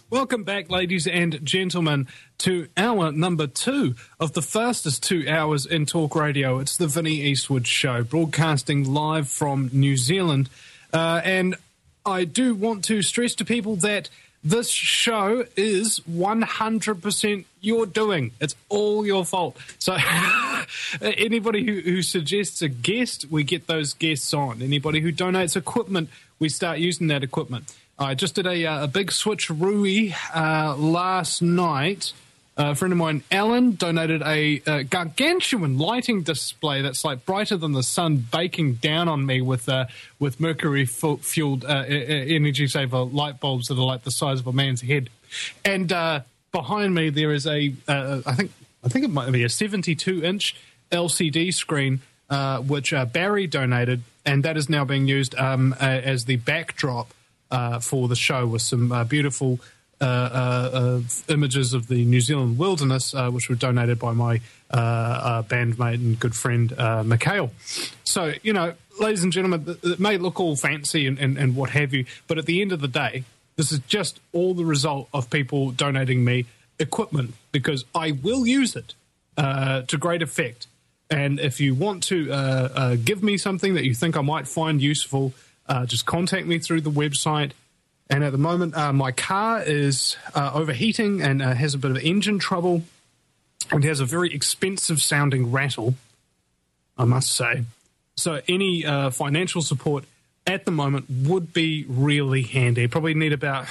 Welcome back, ladies and gentlemen, to hour number 2 of the fastest 2 hours in talk radio. It's the Vinnie Eastwood Show, broadcasting live from New Zealand. And I do want to stress to people that this show is 100% your doing. It's all your fault. So anybody who suggests a guest, we get those guests on. Anybody who donates equipment, we start using that equipment. I just did a big switcheroo last night. A friend of mine, Alan, donated a gargantuan lighting display that's like brighter than the sun, baking down on me with mercury-fueled energy saver light bulbs that are like the size of a man's head. And behind me there is I think it might be a 72-inch LCD screen which Barry donated, and that is now being used as the backdrop for the show, with some beautiful images of the New Zealand wilderness, which were donated by my bandmate and good friend, Mikhail. So, you know, ladies and gentlemen, it may look all fancy and what have you, but at the end of the day, this is just all the result of people donating me equipment, because I will use it to great effect. And if you want to give me something that you think I might find useful, just contact me through the website. And at the moment, my car is overheating and has a bit of engine trouble, and has a very expensive-sounding rattle, I must say. So any financial support at the moment would be really handy. Probably need about,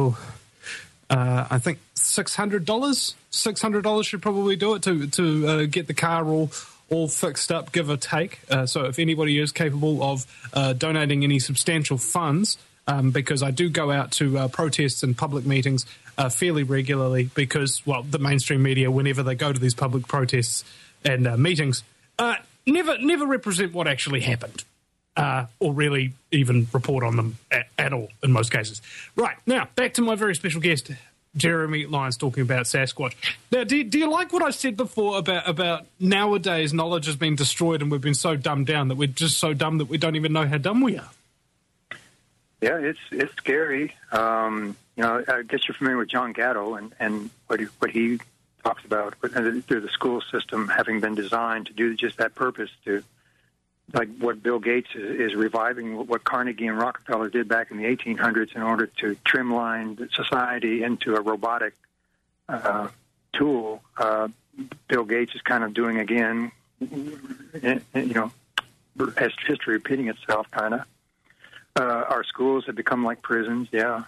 I think $600. $600 should probably do it to get the car all fixed up, give or take. So if anybody is capable of donating any substantial funds, because I do go out to protests and public meetings fairly regularly, because, well, the mainstream media, whenever they go to these public protests and meetings, never represent what actually happened, or really even report on them at all in most cases. Right, now, back to my very special guest, Jeremy Lyons, talking about Sasquatch. Now, do you like what I said before about nowadays knowledge has been destroyed and we've been so dumbed down that we're just so dumb that we don't even know how dumb we are? Yeah, it's scary. You know, I guess you're familiar with John Gatto and what he talks about through the school system having been designed to do just that purpose, to, like what Bill Gates is reviving, what Carnegie and Rockefeller did back in the 1800s in order to trimline society into a robotic tool. Bill Gates is kind of doing again, you know, as history repeating itself, kind of. Our schools have become like prisons, yeah,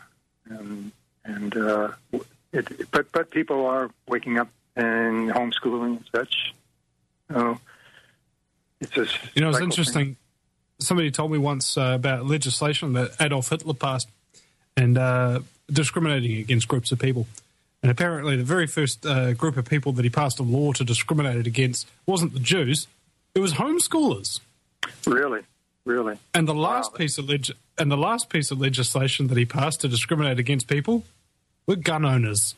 but people are waking up and homeschooling and such. So it's just, you know, it's interesting. Thing. Somebody told me once about legislation that Adolf Hitler passed and discriminating against groups of people. And apparently the very first group of people that he passed a law to discriminate against wasn't the Jews, it was homeschoolers. Really? And the last piece of legislation that he passed to discriminate against people were gun owners.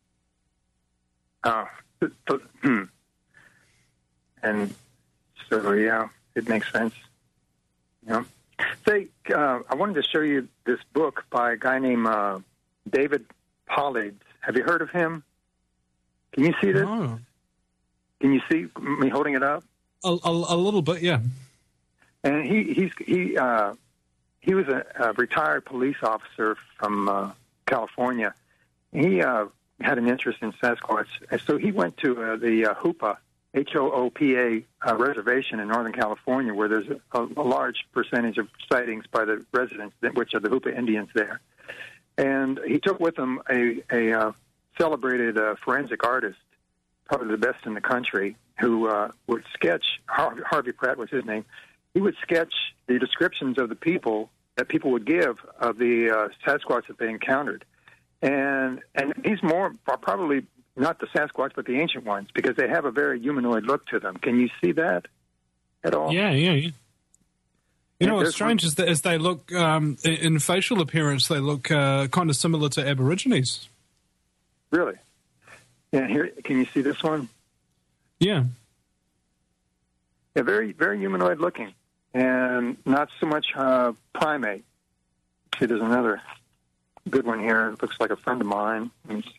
And so, yeah, it makes sense. Yeah. Say, I wanted to show you this book by a guy named David Pollitt. Have you heard of him? Can you see this? No. Can you see me holding it up? A little bit, yeah. And he was a retired police officer from California. He had an interest in Sasquatch, and so he went to the Hoopa, Hoopa reservation in Northern California, where there's a large percentage of sightings by the residents, which are the Hoopa Indians there. And he took with him a celebrated forensic artist, probably the best in the country, who would sketch. Harvey Pratt was his name. He would sketch the descriptions of the people that people would give of the Sasquatch that they encountered. And these are probably not the Sasquatch, but the ancient ones, because they have a very humanoid look to them. Can you see that at all? Yeah. You know what's strange is that as they look, in facial appearance, they look kind of similar to Aborigines. Really? Yeah, here, can you see this one? Yeah. Yeah, very, very humanoid looking, and not so much primate. See, there's another good one here. It looks like a friend of mine.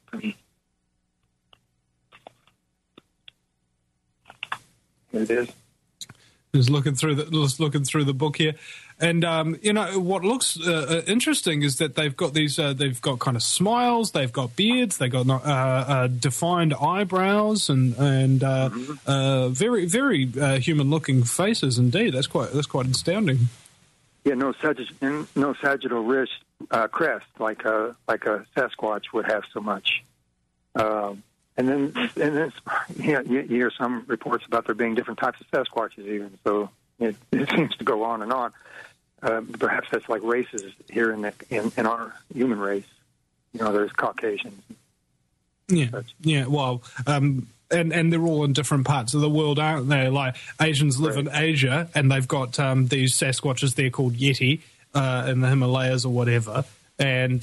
Here it is. Just looking through the book here, and what looks interesting is that they've got they've got kind of smiles, they've got beards, they've got defined eyebrows, and very very human looking faces indeed. That's quite astounding. Yeah, no sagittal ridge crest like a Sasquatch would have so much. And then you hear some reports about there being different types of Sasquatches even. So it seems to go on and on. Perhaps that's like races here in our human race. There's Caucasians. Yeah. Well, and they're all in different parts of the world, aren't they? Like Asians live in Asia, and they've got these Sasquatches there called Yeti in the Himalayas or whatever. And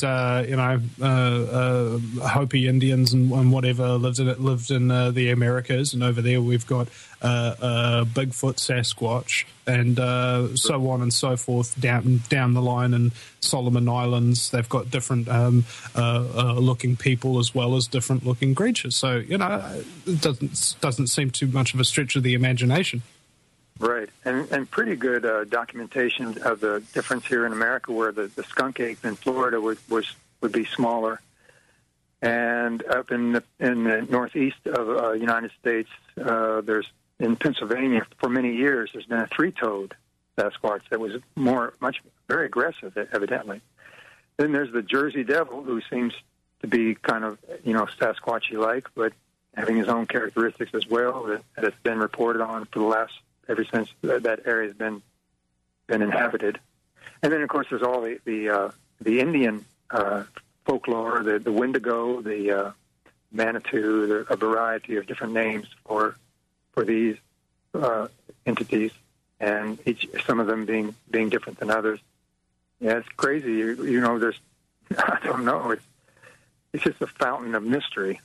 Hopi Indians and whatever lived in the Americas, and over there we've got Bigfoot, Sasquatch, and so on and so forth down the line. In Solomon Islands, they've got different looking people as well as different looking creatures. So it doesn't seem too much of a stretch of the imagination. Right, and pretty good documentation of the difference here in America, where the skunk ape in Florida would be smaller, and up in the northeast of United States, there's in Pennsylvania for many years there's been a three-toed Sasquatch that was very aggressive, evidently. Then there's the Jersey Devil, who seems to be kind of Sasquatchy-like, but having his own characteristics as well that it's been reported on for the last. Ever since that area has been inhabited, and then of course there's all the Indian folklore, the Wendigo, the Manitou, a variety of different names for these entities, and some of them being different than others. Yeah, it's crazy. There's I don't know. It's just a fountain of mystery.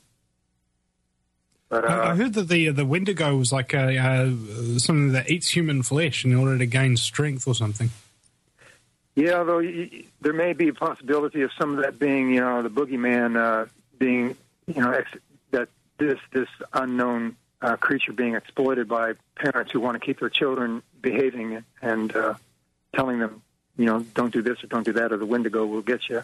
But, I heard that the Wendigo was like something that eats human flesh in order to gain strength or something. Yeah, although there may be a possibility of some of that being, the boogeyman being, that this unknown creature being exploited by parents who want to keep their children behaving and telling them, don't do this or don't do that, or the Wendigo will get you.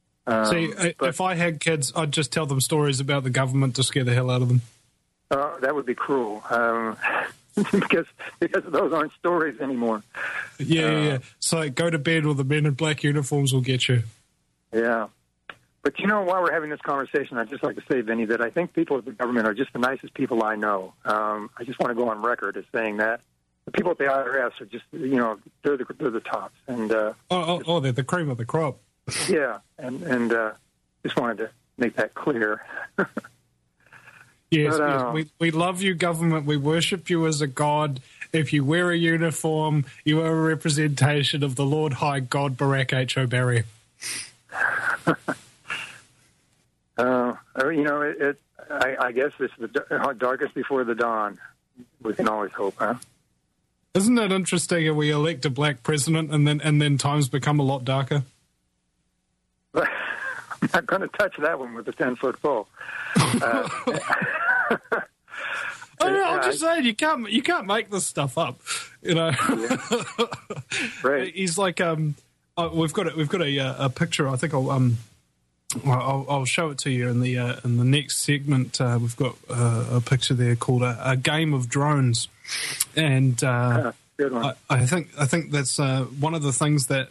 If I had kids, I'd just tell them stories about the government to scare the hell out of them. That would be cruel, because those aren't stories anymore. Yeah. So go to bed, or the men in black uniforms will get you. Yeah. But while we're having this conversation, I'd just like to say, Vinny, that I think people at the government are just the nicest people I know. I just want to go on record as saying that. The people at the IRS are just, they're the tops. And they're the cream of the crop. Yeah, and just wanted to make that clear. Yes, we love you, government. We worship you as a god. If you wear a uniform, you are a representation of the Lord High God, Barack H. O'Barry. I guess it's the darkest before the dawn. We can always hope, huh? Isn't that interesting? And we elect a black president, and then times become a lot darker. I'm not going to touch that one with a 10-foot pole. I'm just saying you can't make this stuff up, Yeah. Right. He's like we've got a picture. I think I'll show it to you in the next segment. We've got a picture there called a game of drones, and good one. I think that's one of the things that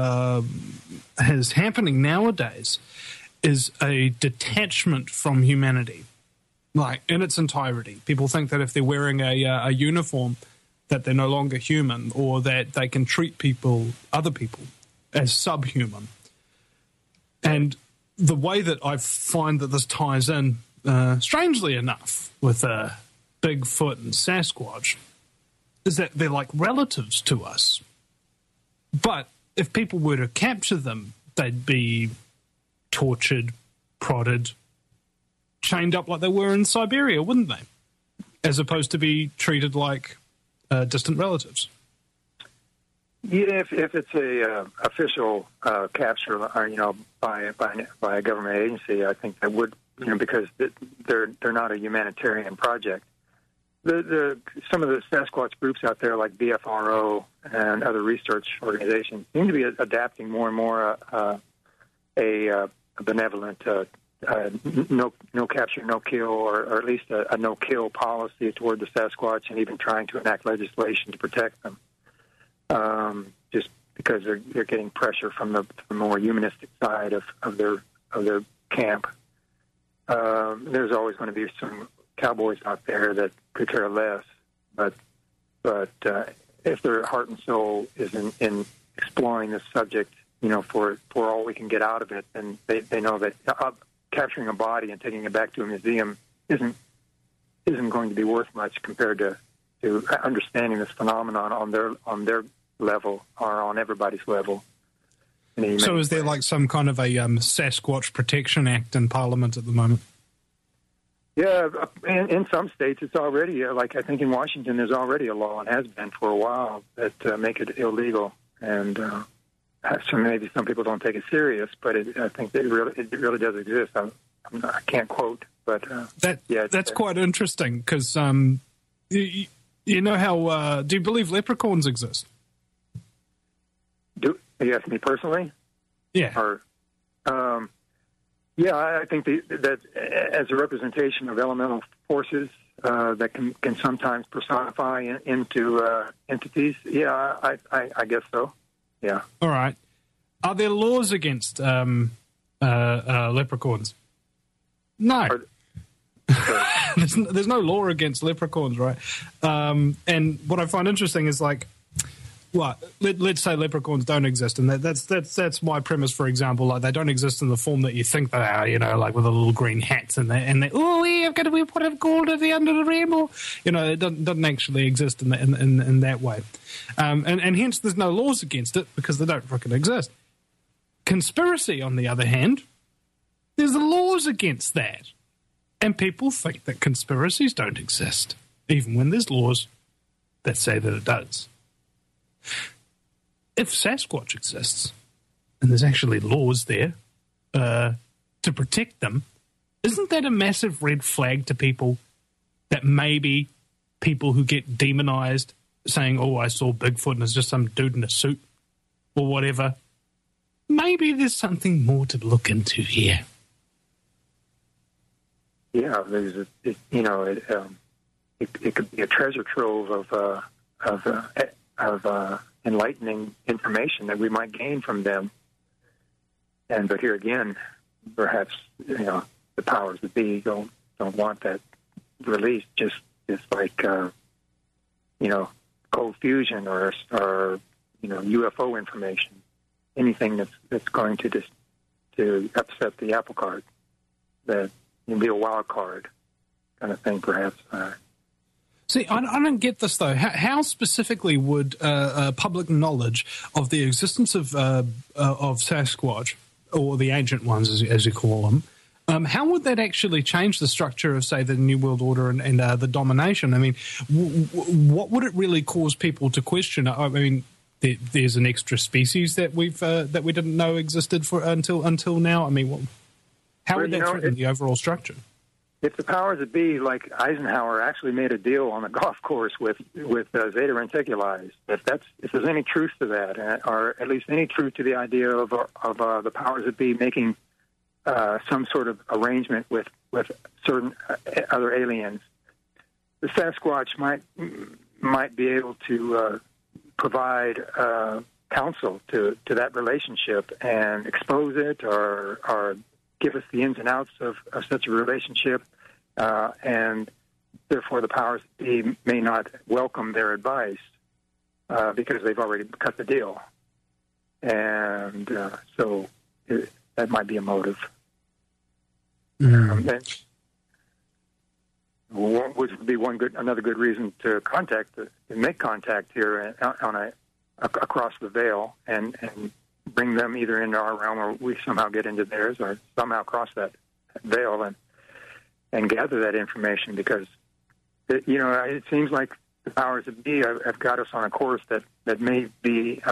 is happening nowadays is a detachment from humanity, like in its entirety. People think that if they're wearing a uniform, that they're no longer human, or that they can treat other people, as subhuman. And the way that I find that this ties in, strangely enough, with Bigfoot and Sasquatch, is that they're like relatives to us. But if people were to capture them, they'd be tortured, prodded, chained up like they were in Siberia, wouldn't they? As opposed to be treated like distant relatives. Yeah, if it's a official capture, or, by a government agency, I think that would, because they're not a humanitarian project. Some of the Sasquatch groups out there, like BFRO and other research organizations, seem to be adapting more and more a benevolent no capture, no kill, or at least a no kill policy toward the Sasquatch, and even trying to enact legislation to protect them. Just because they're getting pressure from the more humanistic side of their camp. There's always going to be some cowboys out there that could care less, but if their heart and soul is in exploring this subject, for all we can get out of it, then they know that capturing a body and taking it back to a museum isn't going to be worth much compared to understanding this phenomenon on their level, or on everybody's level. So is there like some kind of a Sasquatch Protection Act in Parliament at the moment? Yeah, in some states it's already, like I think in Washington there's already a law, and has been for a while, that make it illegal. And so maybe some people don't take it serious, but I think it really does exist. I can't quote, but that's quite interesting, because you know how do you believe leprechauns exist? Do you ask me personally? Yeah. Or, yeah, I think that as a representation of elemental forces that can sometimes personify into entities. Yeah, I guess so. Yeah. All right. Are there laws against leprechauns? No. There's no law against leprechauns, right? And what I find interesting is, like, well, let's say leprechauns don't exist, and that's my premise. For example, like, they don't exist in the form that you think they are, like with the little green hats and we put a gold at the end of the rainbow. It doesn't actually exist in that way, and hence there's no laws against it, because they don't frickin' exist. Conspiracy, on the other hand, there's laws against that, and people think that conspiracies don't exist, even when there's laws that say that it does. If Sasquatch exists, and there's actually laws there to protect them, isn't that a massive red flag to people that maybe people who get demonized saying, oh, I saw Bigfoot and it's just some dude in a suit or whatever? Maybe there's something more to look into here. Yeah, there's it could be a treasure trove of enlightening information that we might gain from them. But here again, perhaps the powers that be don't want that released. Just like cold fusion or UFO information, anything that's going to upset the apple cart, that can be a wild card kind of thing, perhaps. See, I don't get this, though. How specifically would public knowledge of the existence of Sasquatch, or the ancient ones, as you call them, how would that actually change the structure of, say, the New World Order and the domination? I mean, what would it really cause people to question? I mean, there's an extra species that we didn't know existed until now. I mean, how would that threaten the overall structure? If the powers that be, like Eisenhower, actually made a deal on the golf course with Zeta Reticuli, if there's any truth to that, or at least any truth to the idea of the powers that be making some sort of arrangement with certain other aliens, the Sasquatch might be able to provide counsel to that relationship and expose it, or give us the ins and outs of such a relationship, and therefore the powers that be may not welcome their advice because they've already cut the deal. And so that might be a motive. Which would be another good reason to make contact here across the veil, and bring them either into our realm, or we somehow get into theirs, or somehow cross that veil and gather that information, because it seems like the powers that be have got us on a course that may be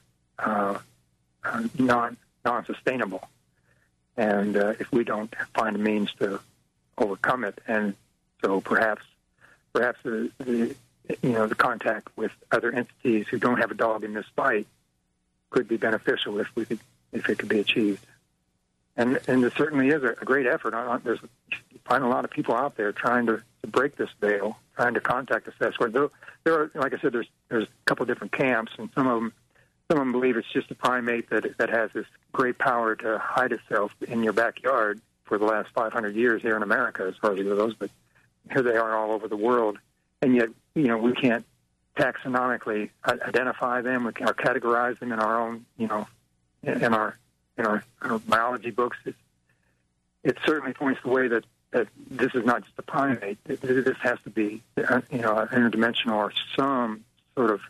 non-sustainable, and if we don't find a means to overcome it, and so perhaps the contact with other entities who don't have a dog in this fight could be beneficial if it could be achieved. And there certainly is a great effort. You find a lot of people out there trying to break this veil, trying to contact the Sasquatch. There are, like I said, there's a couple of different camps, and some of them believe it's just a primate that has this great power to hide itself in your backyard for the last 500 years here in America, as far as it goes. But here they are all over the world, and yet we can't taxonomically identify them or categorize them in our own in our biology books. It certainly points the way that this is not just a primate. This has to be interdimensional or some sort of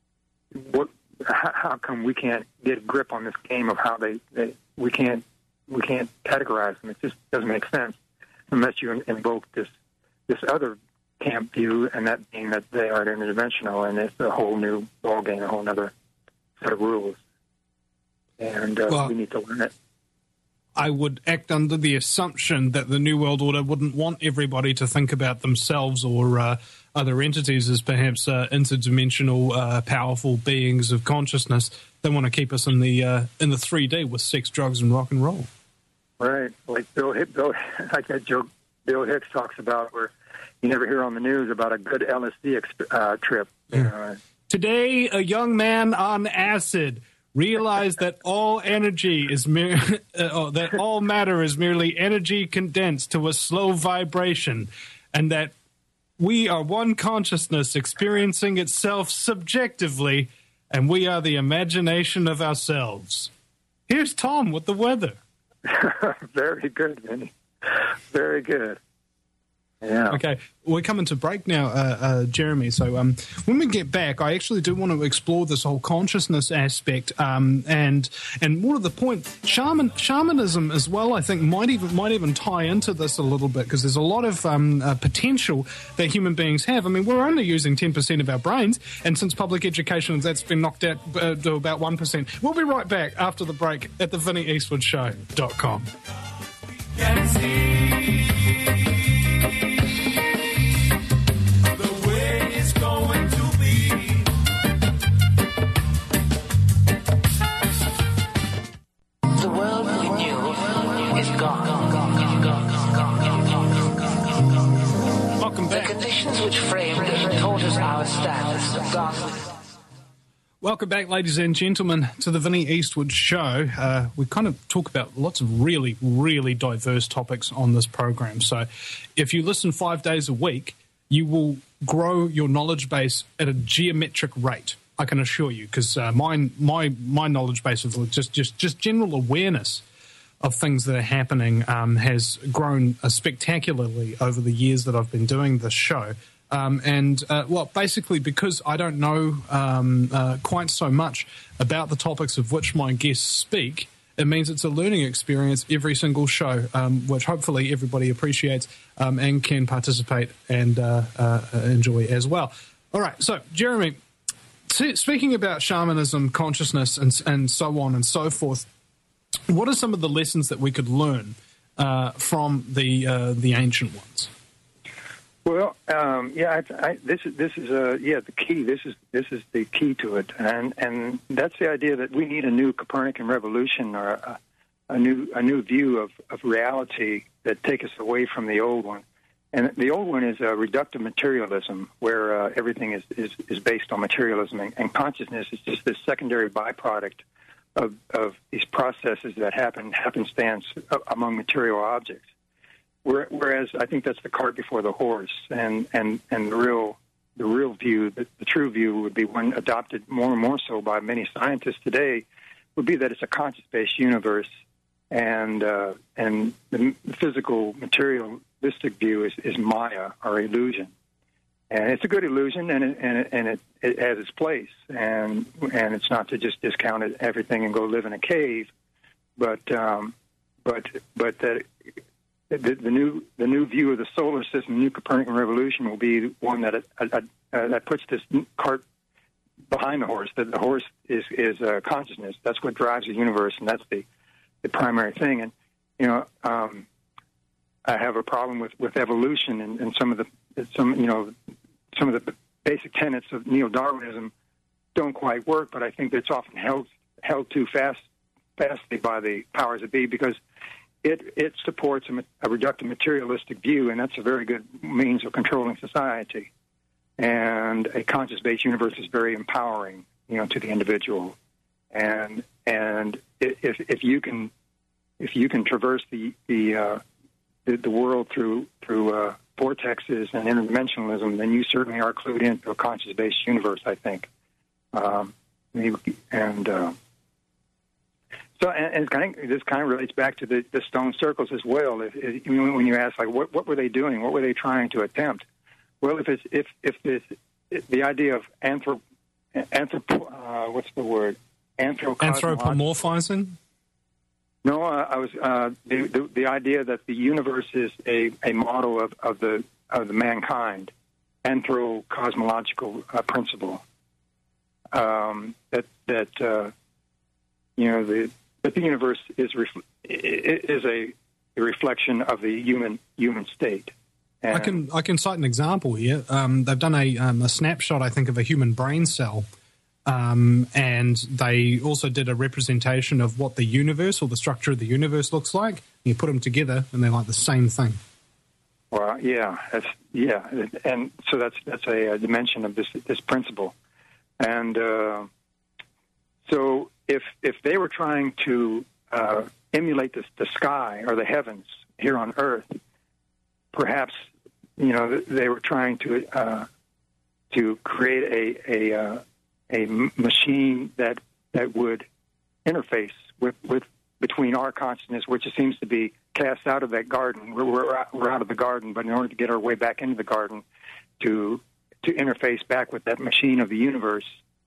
how come we can't get a grip on this game of how we can't categorize them? It just doesn't make sense unless you invoke this other camp view, and that being that they are interdimensional, and it's a whole new ballgame, a whole other set of rules, and we need to learn it. I would act under the assumption that the New World Order wouldn't want everybody to think about themselves or other entities as perhaps interdimensional, powerful beings of consciousness. They want to keep us in the 3D with sex, drugs, and rock and roll. Right, like Bill like that joke Bill Hicks talks about, where you never hear on the news about a good LSD trip. Yeah. Today, a young man on acid realized that all energy is that all matter is merely energy condensed to a slow vibration, and that we are one consciousness experiencing itself subjectively, and we are the imagination of ourselves. Here's Tom with the weather. Very good, Vinny. Very good. Yeah. Okay, we're coming to break now, Jeremy. So when we get back, I actually do want to explore this whole consciousness aspect, and more to the point, shamanism as well. I think might even tie into this a little bit, because there's a lot of potential that human beings have. I mean, we're only using 10% of our brains, and since public education, that's been knocked out to about 1%. We'll be right back after the break at the VinnyEastwoodShow.com. Welcome back, ladies and gentlemen, to the Vinny Eastwood Show. We kind of talk about lots of really, really diverse topics on this program. So if you listen 5 days a week, you will grow your knowledge base at a geometric rate, I can assure you, because my knowledge base of just general awareness of things that are happening has grown spectacularly over the years that I've been doing this show. Basically because I don't know quite so much about the topics of which my guests speak, it means it's a learning experience every single show, which hopefully everybody appreciates and can participate and enjoy as well. All right, so Jeremy, speaking about shamanism, consciousness, and so on and so forth, what are some of the lessons that we could learn from the ancient ones? Well, this is the key. This is the key to it, and that's the idea that we need a new Copernican revolution, or a new view of reality that take us away from the old one. And the old one is reductive materialism, where everything is based on materialism, and consciousness is just this secondary byproduct of these processes that happenstance among material objects. Whereas I think that's the cart before the horse, and the real view, the true view, would be one adopted more and more so by many scientists today, would be that it's a conscious-based universe, and the physical materialistic view is Maya, or illusion, and it's a good illusion, and it has its place, and it's not to just discount everything and go live in a cave, but that. The new view of the solar system, the new Copernican revolution, will be one that that puts this cart behind the horse. That the horse is consciousness. That's what drives the universe, and that's the primary thing. And I have a problem with evolution and some of the basic tenets of neo-Darwinism don't quite work. But I think that it's often held too fastly by the powers that be, because it supports a reductive materialistic view, and that's a very good means of controlling society. And a conscious-based universe is very empowering, to the individual. And if you can traverse the world through vortexes and interdimensionalism, then you certainly are clued into a conscious-based universe, I think. So, this kind of relates back to the stone circles as well. When you ask, like, what were they doing? What were they trying to attempt? Well, if the idea of anthropomorphizing? No, I was the idea that the universe is a model of the mankind, anthro-cosmological principle. That the universe is a reflection of the human state. And I can cite an example here. They've done a snapshot, I think, of a human brain cell, and they also did a representation of what the universe or the structure of the universe looks like. You put them together, and they're like the same thing. Well, and so that's a dimension of this principle, and so if they were trying to emulate the sky or the heavens here on Earth, perhaps they were trying to create a machine that would interface with between our consciousness, which seems to be cast out of that garden. We're out of the garden, but in order to get our way back into the garden, to interface back with that machine of the universe,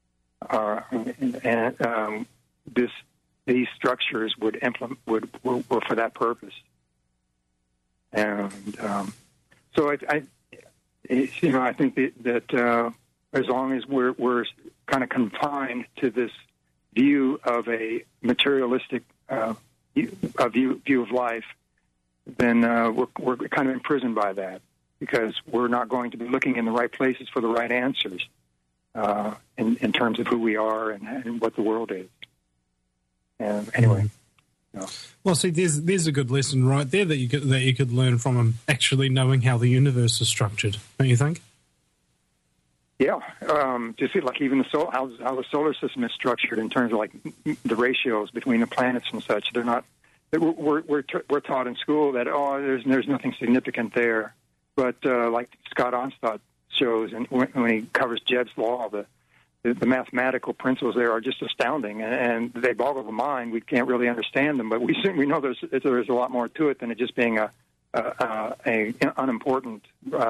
these structures were for that purpose. And so I think that as long as we're kind of confined to this view of a materialistic view of life, then we're kind of imprisoned by that, because we're not going to be looking in the right places for the right answers in terms of who we are and what the world is. Anyway. No. Well, see, there's a good lesson right there that you could learn from them, actually knowing how the universe is structured, don't you think? Yeah, just like even how the solar system is structured in terms of like the ratios between the planets and such. They're not. We're taught in school that there's nothing significant there, but like Scott Onstott shows, and when he covers Jebb's law, the mathematical principles there are just astounding, and they boggle the mind. We can't really understand them, but we know there's a lot more to it than it just being a unimportant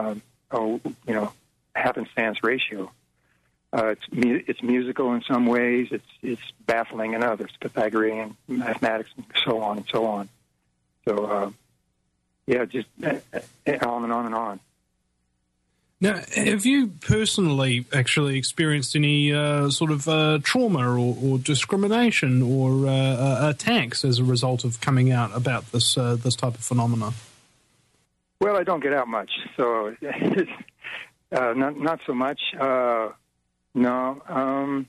happenstance ratio. It's musical in some ways. It's baffling in others. Pythagorean mathematics, and so on and so on. So just on and on and on. Now, have you personally actually experienced any sort of trauma or discrimination or attacks as a result of coming out about this type of phenomena? Well, I don't get out much, so not so much. No,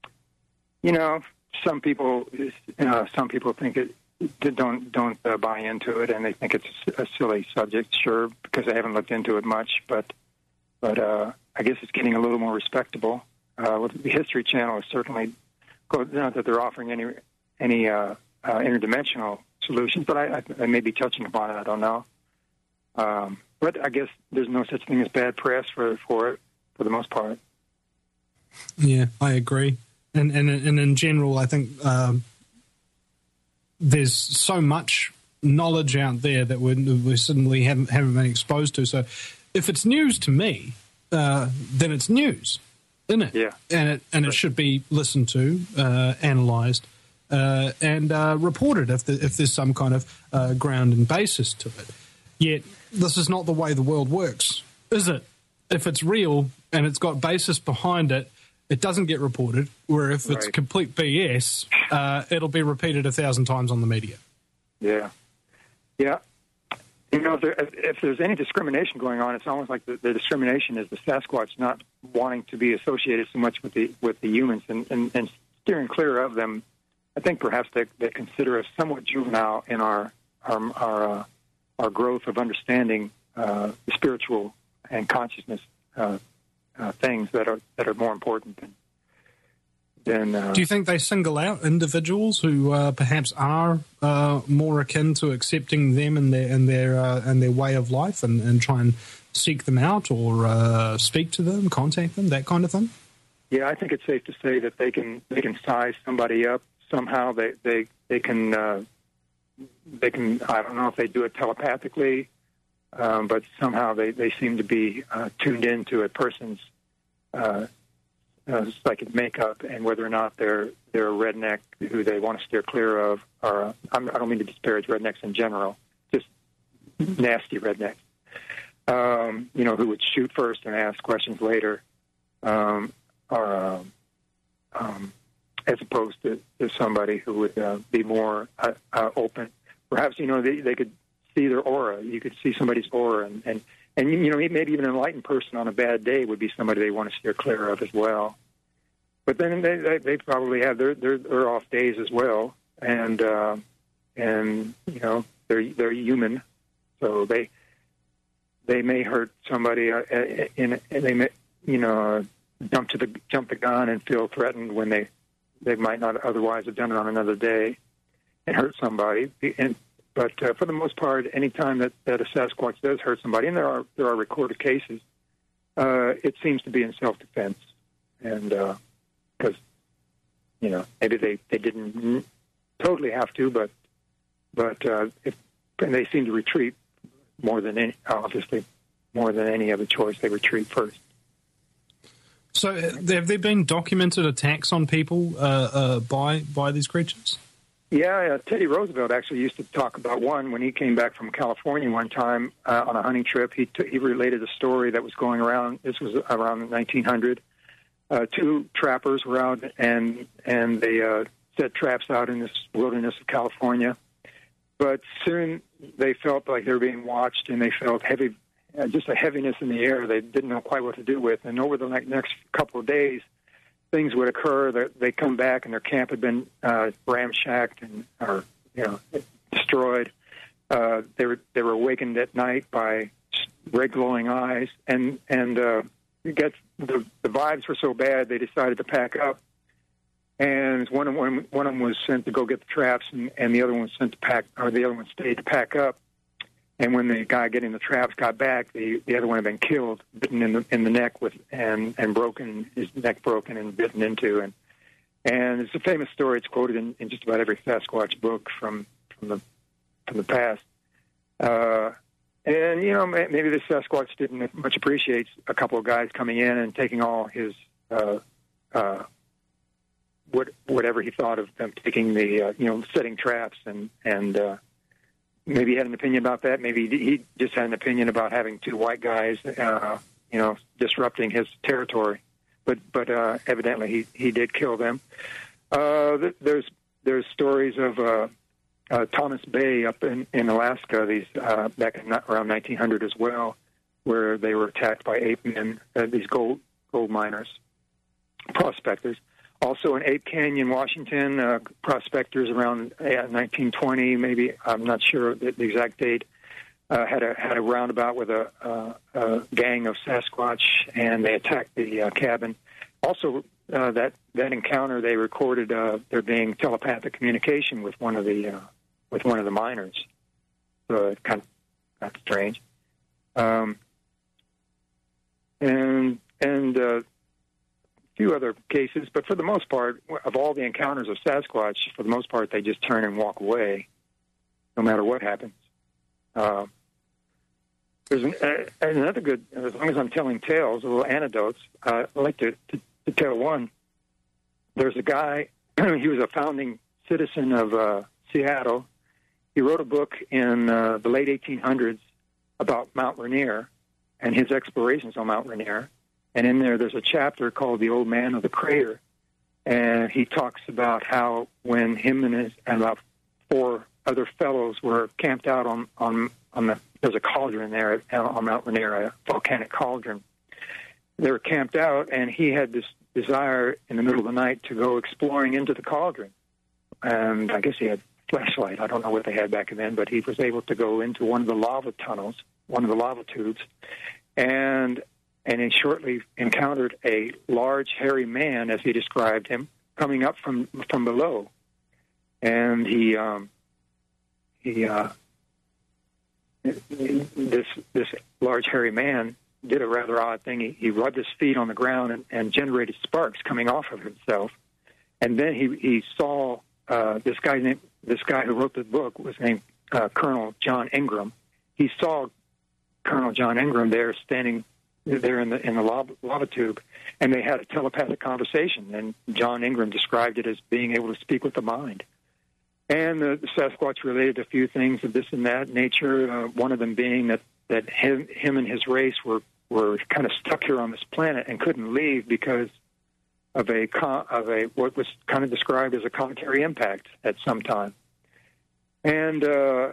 some people think it don't buy into it, and they think it's a silly subject. Sure, because they haven't looked into it much, but I guess it's getting a little more respectable. With the History Channel is certainly, not that they're offering any interdimensional solutions, but I may be touching upon it. I don't know. But I guess there's no such thing as bad press for it for the most part. Yeah, I agree. And in general, I think there's so much knowledge out there that we suddenly haven't been exposed to. So if it's news to me, then it's news, isn't it? Yeah. And it should be listened to, analysed, and reported if there's some kind of ground and basis to it. Yet this is not the way the world works, is it? If it's real, and it's got basis behind it, it doesn't get reported, where if it's complete BS, it'll be repeated 1,000 times on the media. Yeah. Yeah. You know, if there's any discrimination going on, it's almost like the discrimination is the Sasquatch not wanting to be associated so much with the humans and steering clear of them. I think perhaps they consider us somewhat juvenile in our growth of understanding the spiritual and consciousness things that are more important than. Do you think they single out individuals who perhaps are more akin to accepting them and their way of life, and try and seek them out or speak to them, contact them, that kind of thing? Yeah, I think it's safe to say that they can size somebody up somehow. They can I don't know if they do it telepathically, but somehow they seem to be tuned into a person's psychic makeup, and whether or not they're a redneck who they want to steer clear of, or I don't mean to disparage rednecks in general, just nasty rednecks, who would shoot first and ask questions later, as opposed to somebody who would be more open. Perhaps, they could see their aura. You could see somebody's aura, and maybe even an enlightened person on a bad day would be somebody they want to steer clear of as well. But then they probably have their off days as well, and they're human, so they may hurt somebody, and they may jump the gun and feel threatened when they might not otherwise have done it on another day and hurt somebody. But for the most part, any time that a Sasquatch does hurt somebody, and there are recorded cases, it seems to be in self-defense, and because maybe they didn't totally have to, but and they seem to retreat more than any other choice. They retreat first. So, have there been documented attacks on people by these creatures? Yeah, Teddy Roosevelt actually used to talk about one when he came back from California one time on a hunting trip. He related a story that was going around. This was around 1900. Two trappers were out, and they set traps out in this wilderness of California. But soon they felt like they were being watched, and they felt heavy, just a heaviness in the air they didn't know quite what to do with. And over the next couple of days, things would occur that they come back and their camp had been ramshacked or destroyed. They were awakened at night by red glowing eyes, and the vibes were so bad they decided to pack up. And one of them was sent to go get the traps, and the other one was sent to pack, or the other one stayed to pack up. And when the guy getting the traps got back, the other one had been killed, bitten in the neck and broken, his neck broken and bitten into. And it's a famous story. It's quoted in just about every Sasquatch book from the past. And maybe the Sasquatch didn't much appreciate a couple of guys coming in and taking all his whatever he thought of them taking the setting traps and maybe he had an opinion about that. Maybe he just had an opinion about having two white guys, disrupting his territory. But evidently he did kill them. There's stories of Thomas Bay up in Alaska, these back in around 1900 as well, where they were attacked by ape men, these gold miners, prospectors. Also in Ape Canyon, Washington, prospectors around 1920, maybe, I'm not sure the exact date, had a roundabout with a gang of Sasquatch, and they attacked the cabin. Also, that encounter, they recorded there being telepathic communication with one of the miners. So it's kind of strange. And few other cases, but for the most part, of all the encounters of Sasquatch, for the most part, they just turn and walk away, no matter what happens. There's another good, as long as I'm telling tales, little anecdotes, I'd like to tell one. There's a guy, he was a founding citizen of Seattle. He wrote a book in the late 1800s about Mount Rainier and his explorations on Mount Rainier. And in there's a chapter called The Old Man of the Crater. And he talks about how when him and about 4 other fellows were camped out on there's a cauldron there on Mount Rainier, a volcanic cauldron. They were camped out, and he had this desire in the middle of the night to go exploring into the cauldron. And I guess he had flashlight. I don't know what they had back then, but he was able to go into one of the lava tunnels, one of the lava tubes, and he shortly encountered a large, hairy man, as he described him, coming up from below. And this large, hairy man did a rather odd thing. He rubbed his feet on the ground and generated sparks coming off of himself. And then he saw this guy who wrote the book was named Colonel John Ingram. He saw Colonel John Ingram there standing there in the lava tube, and they had a telepathic conversation. And John Ingram described it as being able to speak with the mind. And the Sasquatch related a few things of this and that nature. One of them being that him and his race were kind of stuck here on this planet and couldn't leave because of a what was kind of described as a cometary impact at some time. And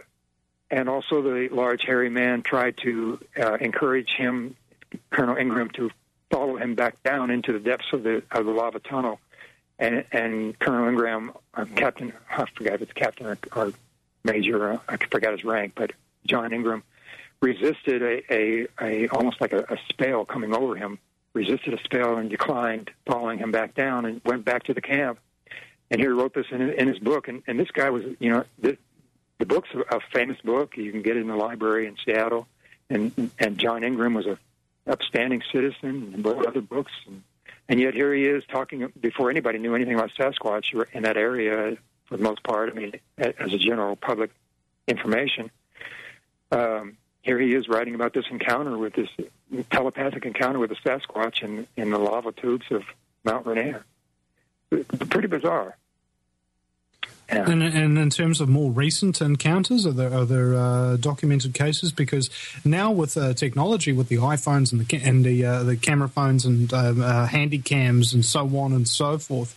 also the large hairy man tried to encourage him, Colonel Ingram, to follow him back down into the depths of the lava tunnel. And Colonel Ingram, Captain, I forgot if it's captain or major, I forgot his rank, but John Ingram resisted a almost like a spell coming over him, resisted a spell and declined following him back down and went back to the camp. And he wrote this in his book. And this guy was, the book's a famous book. You can get it in the library in Seattle. And John Ingram was a upstanding citizen and wrote other books. And yet here he is talking before anybody knew anything about Sasquatch in that area for the most part. I mean, as a general public information. Here he is writing about this encounter with this telepathic encounter with the Sasquatch in the lava tubes of Mount Rainier. Pretty bizarre. Yeah. And in terms of more recent encounters, are there documented cases? Because now with technology, with the iPhones and the camera phones and handy cams and so on and so forth,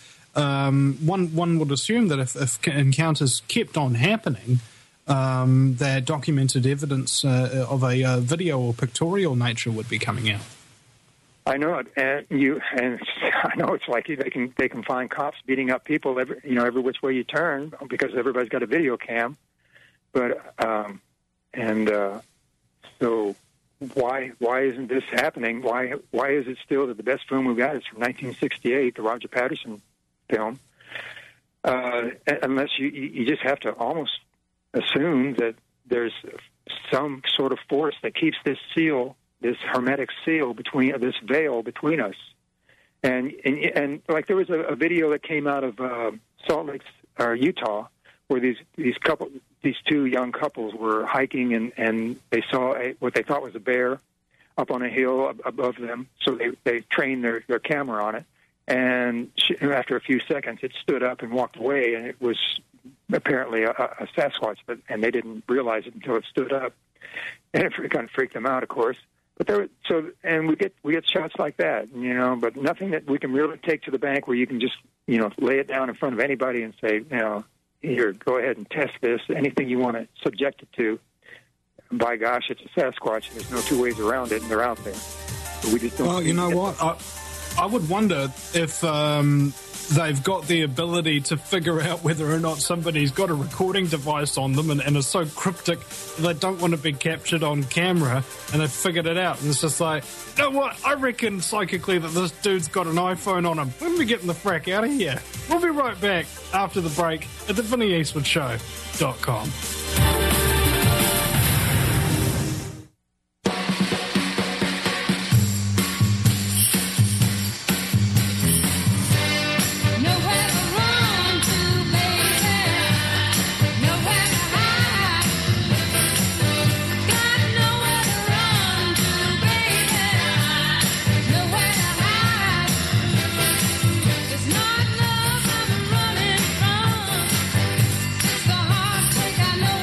one would assume that if encounters kept on happening, that documented evidence of a video or pictorial nature would be coming out. I know it, and I know it's like they can find cops beating up people every which way you turn because everybody's got a video cam, but so why isn't this happening? Why is it still that the best film we've got is from 1968, the Roger Patterson film? Unless you just have to almost assume that there's some sort of force that keeps this hermetic seal between this veil between us, and like there was a video that came out of Salt Lake or Utah where these two young couples were hiking and they saw what they thought was a bear up on a hill above them, so they trained their camera on it, and after a few seconds it stood up and walked away, and it was apparently a Sasquatch, and they didn't realize it until it stood up, and it kind of freaked them out, of course. But we get shots like that, but nothing that we can really take to the bank where you can just, lay it down in front of anybody and say, here, go ahead and test this. Anything you want to subject it to, by gosh, it's a Sasquatch, and there's no two ways around it, and they're out there. But we just don't. Well, you know what? I would wonder if they've got the ability to figure out whether or not somebody's got a recording device on them and is so cryptic they don't want to be captured on camera, and they've figured it out. And it's just like, you know what? I reckon psychically that this dude's got an iPhone on him. When are we getting the frack out of here? We'll be right back after the break at the VinnyEastwoodShow.com. I know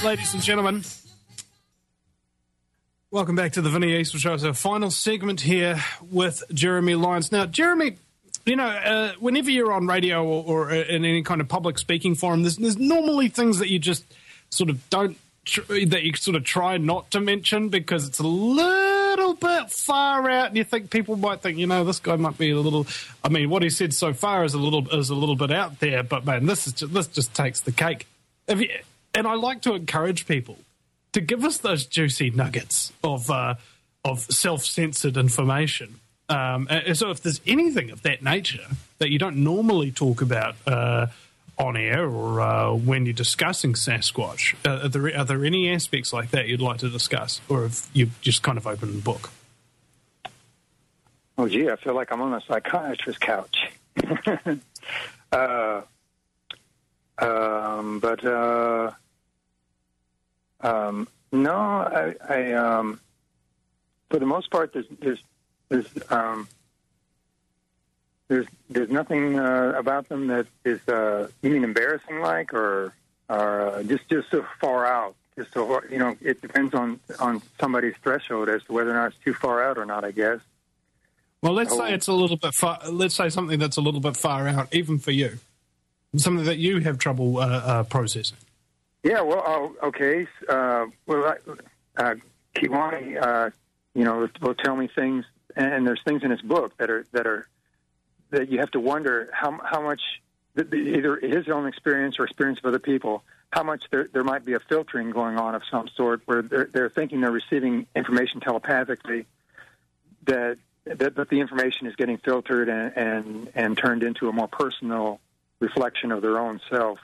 ladies and gentlemen. Welcome back to the Vinny Eastwood Show. It's our final segment here with Jeremy Lyons. Now, Jeremy, you know, whenever you're on radio or in any kind of public speaking forum, there's normally things that you just sort of that you sort of try not to mention because it's a little bit far out, and you think people might think, you know, this guy might be a little. I mean, what he said so far is a little bit out there, but man, this just takes the cake. And I like to encourage people to give us those juicy nuggets of self-censored information. So if there's anything of that nature that you don't normally talk about on air or when you're discussing Sasquatch, are there any aspects like that you'd like to discuss, or have you just kind of opened the book? Oh, gee, I feel like I'm on a psychiatrist's couch. No, I for the most part, there's nothing about them that is you mean embarrassing, like, or just so far out. Just so, you know, it depends on somebody's threshold as to whether or not it's too far out or not, I guess. Well, let's say it's a little bit far. Let's say something that's a little bit far out, even for you, something that you have trouble processing. Yeah, well, okay. Kiwani, you know, will tell me things, and there's things in his book that you have to wonder how much either his own experience or experience of other people, how much there might be a filtering going on of some sort, where they're thinking they're receiving information telepathically, that the information is getting filtered and turned into a more personal reflection of their own self.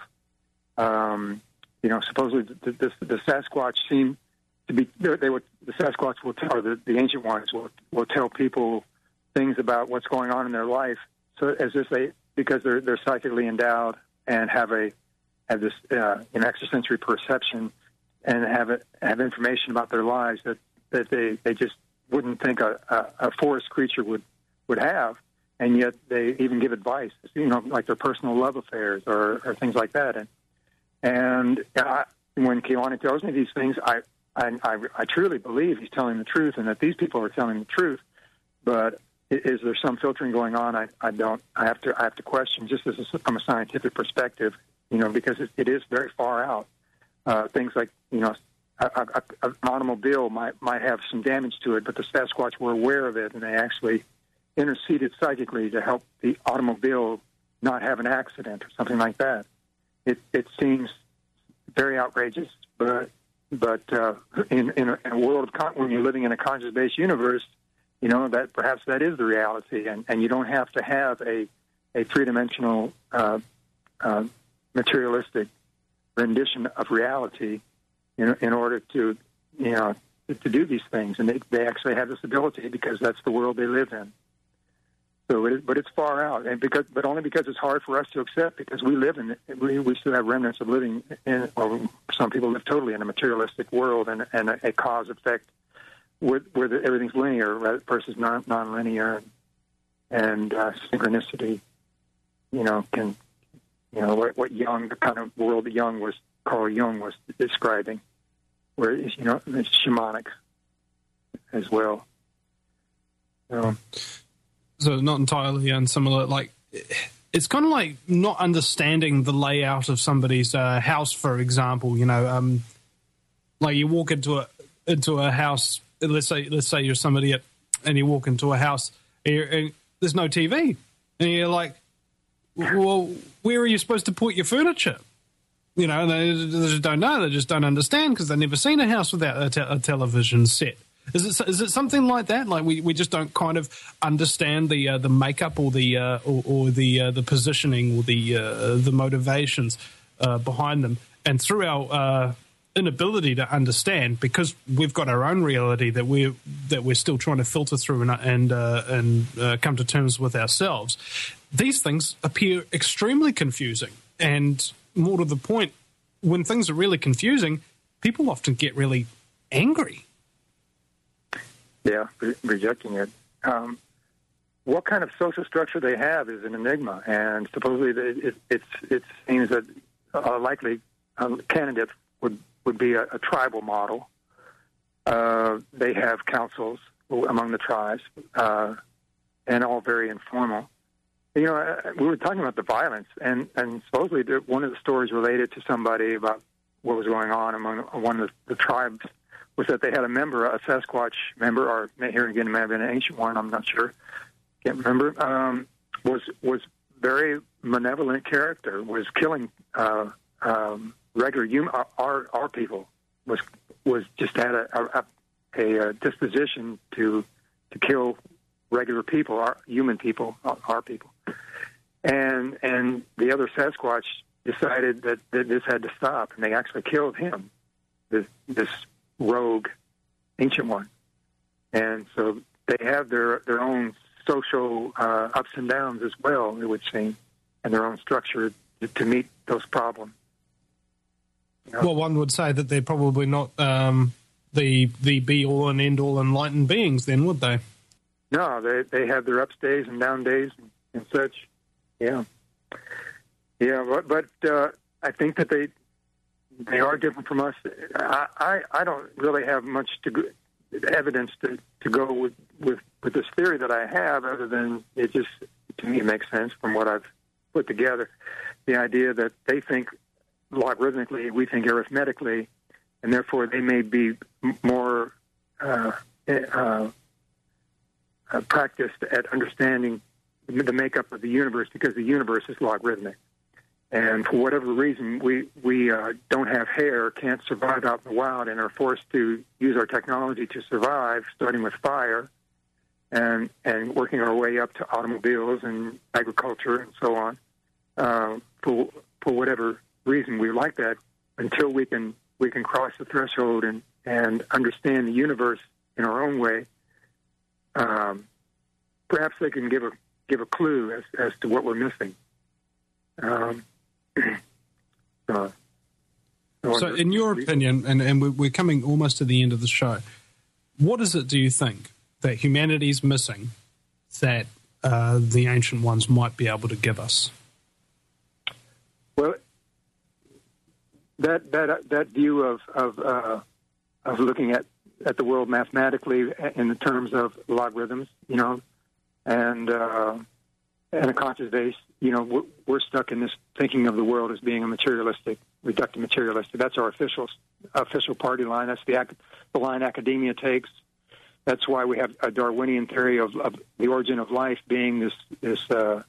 You know, supposedly the Sasquatch seem to be the Sasquatch will tell, or the ancient ones will tell people things about what's going on in their life, so as if because they're psychically endowed and have this an extrasensory perception and have information about their lives that they just wouldn't think a forest creature would have, and yet they even give advice, you know, like their personal love affairs or things like that. And when Kiwani tells me these things, I truly believe he's telling the truth, and that these people are telling the truth. But is there some filtering going on? I don't. I have to question, just from a scientific perspective, you know, because it is very far out. Things like, you know, an automobile might have some damage to it, but the Sasquatch were aware of it, and they actually interceded psychically to help the automobile not have an accident or something like that. It seems very outrageous, but in a world of when you're living in a conscious-based universe, you know, that perhaps that is the reality, and you don't have to have a three-dimensional materialistic rendition of reality in order to, you know, to do these things, and they actually have this ability because that's the world they live in. So but it's far out, but only because it's hard for us to accept, because we live in it. We still have remnants of living in, or some people live totally in a materialistic world and a cause effect where everything's linear versus non-linear, and synchronicity. You know, what Jung, the kind of world that Carl Jung was describing, where it's, you know, it's shamanic as well. So not entirely unsimilar. Like, it's kind of like not understanding the layout of somebody's house, for example. You know, like you walk into a house. Let's say you're somebody and you walk into a house and there's no TV, and you're like, well, where are you supposed to put your furniture? You know, they just don't know. They just don't understand because they've never seen a house without a television set. Is it something like that? Like we just don't kind of understand the makeup or the positioning or the motivations behind them, and through our inability to understand, because we've got our own reality that we're still trying to filter through and come to terms with ourselves. These things appear extremely confusing, and more to the point, when things are really confusing, people often get really angry. Yeah, rejecting it. What kind of social structure they have is an enigma, and supposedly it seems that a likely candidate would would be a tribal model. They have councils among the tribes, and all very informal. We were talking about the violence, and supposedly one of the stories related to somebody about what was going on among one of the tribes was that they had a member, a Sasquatch member, or here again it may have been an ancient one, I'm not sure, can't remember, was very malevolent character, was killing regular human, our people, was just had a disposition to kill regular people, our human people, our people. And the other Sasquatch decided that this had to stop, and they actually killed him, this rogue ancient one. And so they have their own social ups and downs as well, it would seem, and their own structure to meet those problems. Well, one would say that they're probably not the be-all and end-all enlightened beings then, would they? No, they have their up days and down days and such. Yeah. Yeah, but I think that they are different from us. I don't really have much evidence to go with this theory that I have, other than it just, to me, makes sense from what I've put together. The idea that they think logarithmically, we think arithmetically, and therefore they may be more practiced at understanding the makeup of the universe, because the universe is logarithmic. And for whatever reason, we don't have hair, can't survive out in the wild, and are forced to use our technology to survive, starting with fire and working our way up to automobiles and agriculture and so on. For whatever reason, we like that until we can cross the threshold and understand the universe in our own way. Perhaps they can give a clue as to what we're missing. So in your opinion, and we're coming almost to the end of the show, what is it, do you think, that humanity's missing that the ancient ones might be able to give us? Well, that view of looking at the world mathematically in the terms of logarithms, and a conscious base, we're stuck in this thinking of the world as being a materialistic, reductive materialistic. That's our official party line. That's the line academia takes. That's why we have a Darwinian theory of the origin of life being this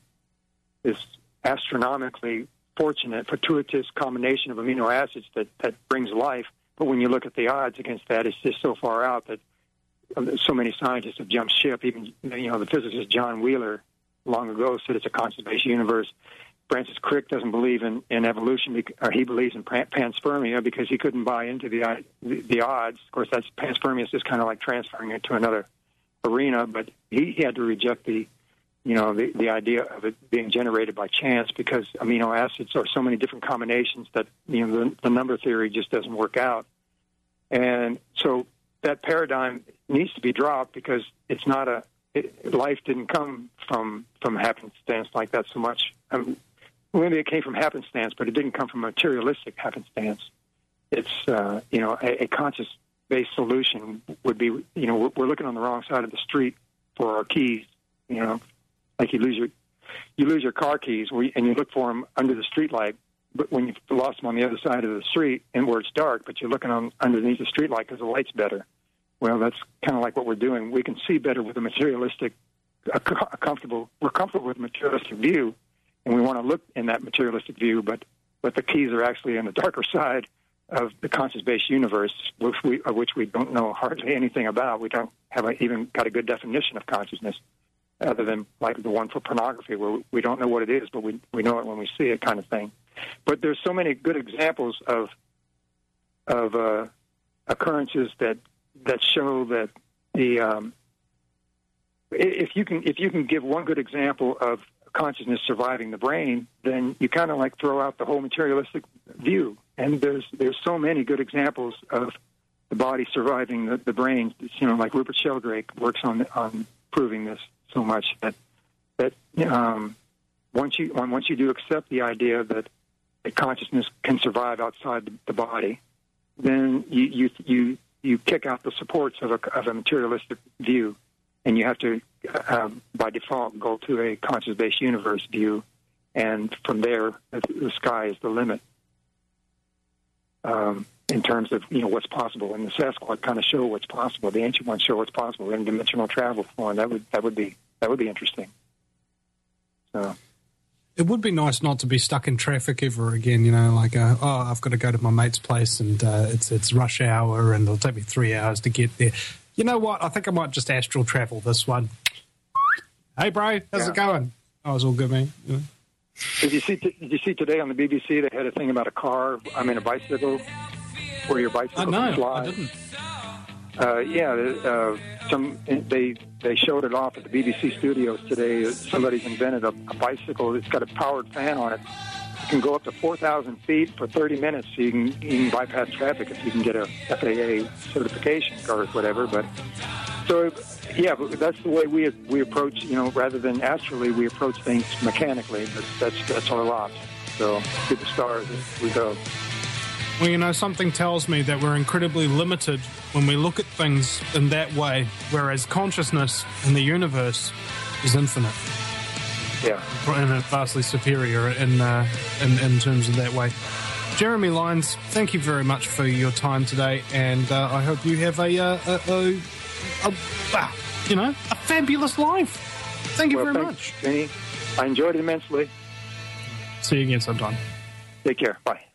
astronomically fortuitous combination of amino acids that brings life. But when you look at the odds against that, it's just so far out that so many scientists have jumped ship. Even the physicist John Wheeler long ago said it's a constant-based universe. Francis Crick doesn't believe in evolution, or he believes in panspermia because he couldn't buy into the odds. Of course, that's panspermia is just kind of like transferring it to another arena, but he had to reject the idea of it being generated by chance, because amino acids are so many different combinations that the number theory just doesn't work out. And so that paradigm needs to be dropped, because it's not life didn't come from happenstance like that so much. Maybe it came from happenstance, but it didn't come from materialistic happenstance. It's a conscious-based solution would be we're looking on the wrong side of the street for our keys. Like you lose your car keys and you look for them under the street light, but when you've lost them on the other side of the street and where it's dark, but you're looking underneath the street light because the light's better. Well, that's kind of like what we're doing. We can see better with a materialistic, we're comfortable with a materialistic view, and we want to look in that materialistic view, but the keys are actually on the darker side of the conscious-based universe, of which we don't know hardly anything about. We don't have even got a good definition of consciousness, other than like the one for pornography, where we don't know what it is, but we know it when we see it, kind of thing. But there's so many good examples of occurrences that show that if you can give one good example of consciousness surviving the brain, then you kind of like throw out the whole materialistic view. And there's so many good examples of the body surviving the brain. Like Rupert Sheldrake works on proving this so much that once you do accept the idea that consciousness can survive outside the body, then you kick out the supports of a materialistic view, and you have to, by default, go to a conscious-based universe view, and from there, the sky is the limit in terms of what's possible. And the Sasquatch kind of show what's possible. The ancient ones show what's possible. Interdimensional travel for them. That would be interesting. So. It would be nice not to be stuck in traffic ever again, like, I've got to go to my mate's place and it's rush hour and it'll take me 3 hours to get there. You know what? I think I might just astral travel this one. Hey, bro, how's it going? Oh, it's all good, man. Did you see today on the BBC they had a thing about a bicycle, where your bicycle can fly? I didn't. They showed it off at the BBC studios today. Somebody's invented a bicycle that's got a powered fan on it. It can go up to 4,000 feet for 30 minutes, so you can bypass traffic if you can get a FAA certification or whatever. But but that's the way we approach. Rather than astrally, we approach things mechanically. That's our lot. So to the stars we go. Well, something tells me that we're incredibly limited when we look at things in that way, whereas consciousness in the universe is infinite. Yeah. And vastly superior in terms of that way. Jeremy Lyons, thank you very much for your time today, and I hope you have a fabulous life. Thank you very much. Jenny. I enjoyed it immensely. See you again sometime. Take care. Bye.